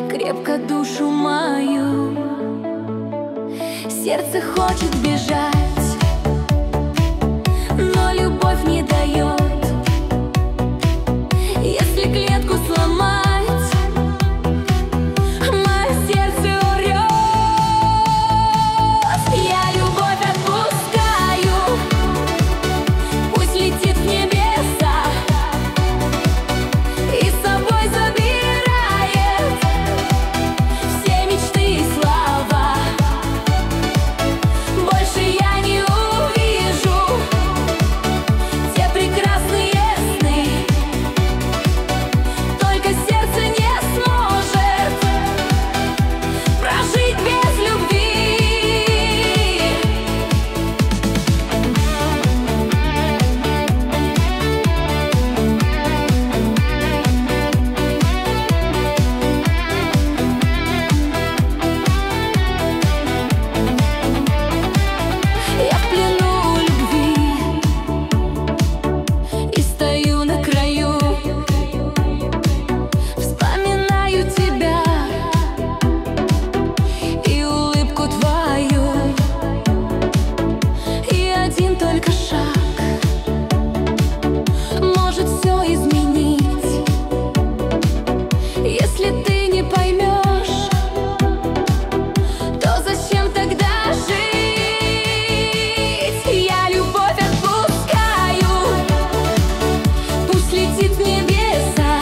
крепко душу мою. Сердце хочет бежать, но любовь не дает. Если клетку сломать, мое сердце орёт. Я любовь отпускаю, пусть летит в небеса и с собой забирает все мечты и слова. Больше я не увижу те прекрасные сны, только сердце не сможет прожить без любви. Я в плену любви и стою на краю, вспоминаю тебя и улыбку твою, и один только шаг может все изменить. Если ты не поймешь, то зачем тогда жить? Я любовь отпускаю, пусть летит в небеса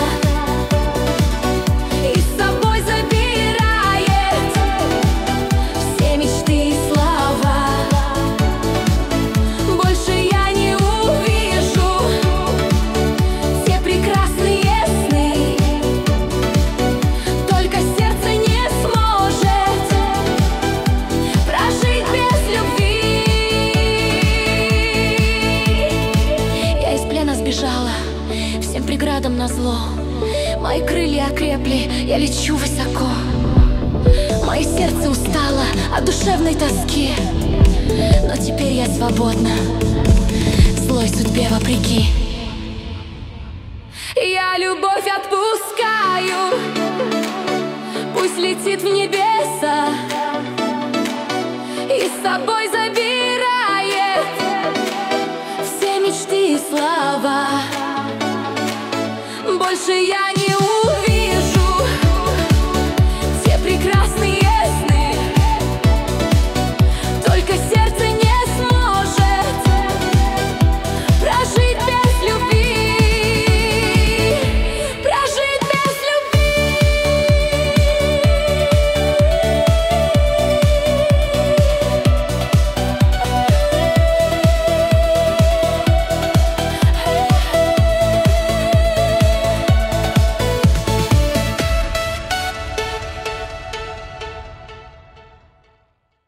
и с собой забирает все мечты и слова. Больше я не увижу те прекрасные сны, только сердце не сможет прожить без любви. Я из плена сбежала, всем преградам назло. Мои крылья окрепли, я лечу высоко. Мое сердце устало от душевной тоски, но теперь я свободна, злой судьбе вопреки. Я любовь отпускаю, пусть летит в небеса и с собой